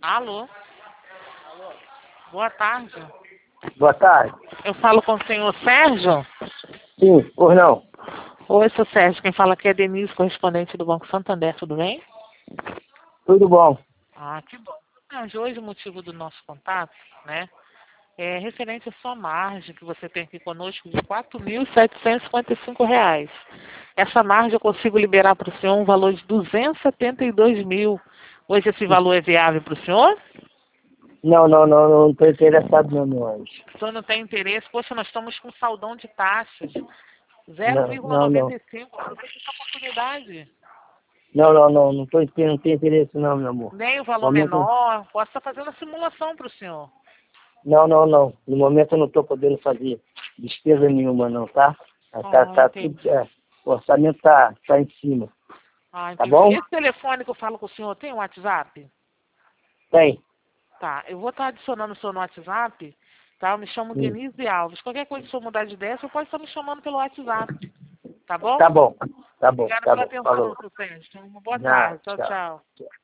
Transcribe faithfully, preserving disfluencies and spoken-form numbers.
Alô? Boa tarde. Boa tarde. Eu falo com o senhor Sérgio? Sim, por não. Oi, seu Sérgio. Quem fala aqui é Denise, correspondente do Banco Santander. Tudo bem? Tudo bom. Ah, que bom. Sérgio, hoje o motivo do nosso contato, né, é referente à sua margem que você tem aqui conosco de quatro mil setecentos e cinquenta e cinco reais. Essa margem eu consigo liberar para o senhor um valor de duzentos e setenta e dois mil. Hoje esse valor é viável para o senhor? Não, não, não, não estou interessado não, meu anjo. O senhor não tem interesse? Poxa, nós estamos com saldão de taxas. Não, não, não. zero vírgula noventa e cinco. Aproveite essa oportunidade. Não, não, não, não, tô, não tenho interesse não, meu amor. Nem o valor Momento, menor. Posso estar fazendo a simulação para o senhor. não, não, não. No momento eu não estou podendo fazer despesa nenhuma não, tá? Tá, tá, Ah, tá tudo, entendi. é, o orçamento tá, tá em cima. Ah, Tá entendi. bom? Esse telefone que eu falo com o senhor tem um WhatsApp? Tem. Tá, eu vou estar adicionando o senhor no WhatsApp, tá? Eu me chamo Hum. Denise Alves. Qualquer coisa que o senhor mudar de ideia, o senhor pode estar me chamando pelo WhatsApp. Tá bom? Tá bom, tá bom, Obrigada tá pela bom. atenção, Falou. seu Sérgio. Uma boa Ah, tarde. Tchau, tchau. tchau. Tchau.